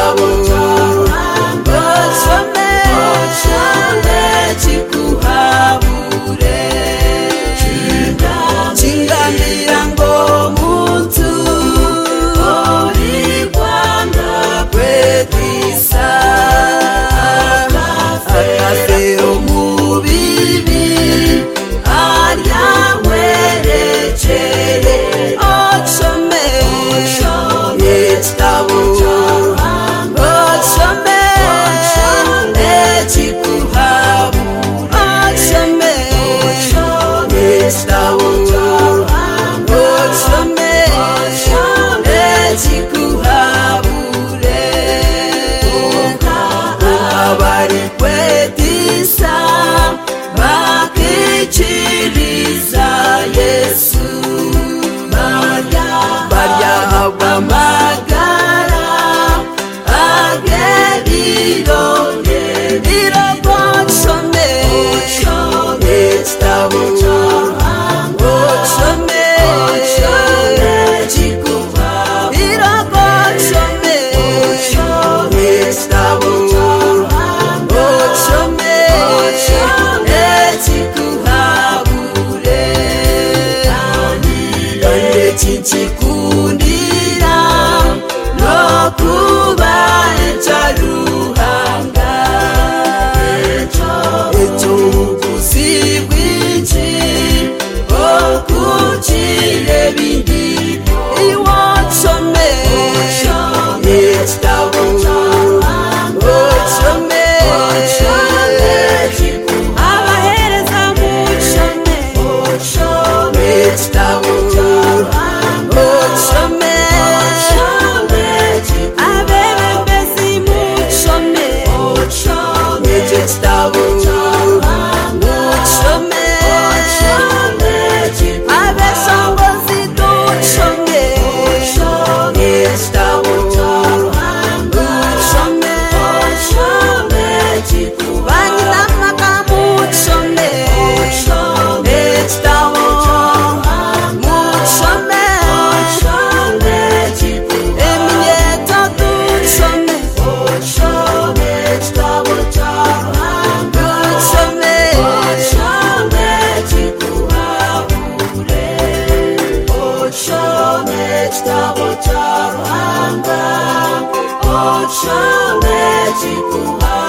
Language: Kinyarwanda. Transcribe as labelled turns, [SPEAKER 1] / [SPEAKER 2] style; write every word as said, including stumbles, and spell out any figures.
[SPEAKER 1] Gitabo Ochome Ochome chikuhabure Chingambira ngo muntu Ori Rwanda kwetisa Akafero mubibi Arya werechere Ochome Gitabo Ochome chikuhabure Ochome Gitabo Ochome chikuhabure Abari kwetisa bakichiriza Yesu barya abamagara ageriro geriro Ochome Gitabo Ochome chikuhabure Ochome Gitabo Ochome chikuhabure Kande chichikundira nokuba echaruhanga echo kusibwichi okuchire bindi iwo Ochome Gitabo Ochome abahereza muchome Gitabo Ochome abebebezi muchome Gitabo Ochome abesongozi duchome Gitabo Ochome banyilamaka muchome Gitabo muchome eminyeto duchome duchome Ochome chikuhabure